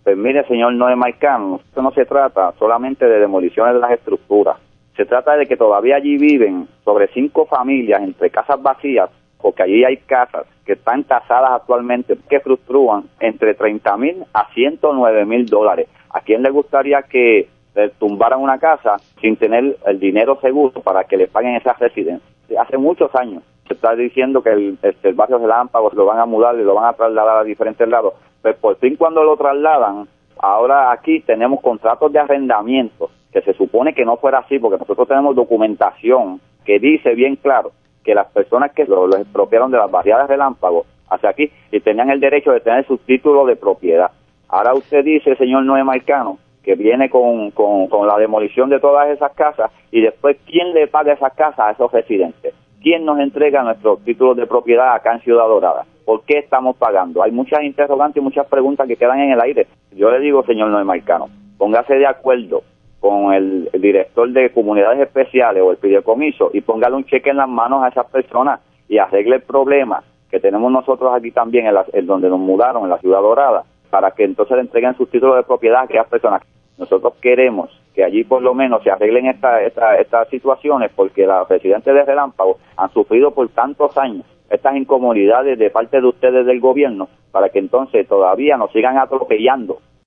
Pues mire, señor Noé Marcano, esto no se trata solamente de demoliciones de las estructuras. Se trata de que todavía allí viven sobre 5 familias entre casas vacías, porque allí hay casas que están tasadas actualmente que fluctúan entre $30,000 a $109,000. ¿A quién le gustaría que tumbaran una casa sin tener el dinero seguro para que le paguen esa residencia? Hace muchos años se está diciendo que el barrio Relámpago lo van a mudar y lo van a trasladar a diferentes lados. Pues por fin cuando lo trasladan, ahora aquí tenemos contratos de arrendamiento, que se supone que no fuera así, porque nosotros tenemos documentación que dice bien claro que las personas que los expropiaron de las barriadas Relámpago hacia aquí y tenían el derecho de tener su título de propiedad. Ahora usted dice, señor Noé Marcano, que viene con la demolición de todas esas casas y después, ¿quién le paga esas casas a esos residentes? ¿Quién nos entrega nuestros títulos de propiedad acá en Ciudad Dorada? ¿Por qué estamos pagando? Hay muchas interrogantes y muchas preguntas que quedan en el aire. Yo le digo, señor Noé Marcano, póngase de acuerdo con el director de comunidades especiales o el fideicomiso y póngale un cheque en las manos a esas personas y arregle el problema que tenemos nosotros aquí también en donde nos mudaron, en la Ciudad Dorada, para que entonces le entreguen sus títulos de propiedad a aquellas personas. Nosotros queremos que allí por lo menos se arreglen estas situaciones, porque los residentes de Relámpago han sufrido por tantos años estas incomodidades de parte de ustedes del gobierno, para que entonces todavía nos sigan atropellando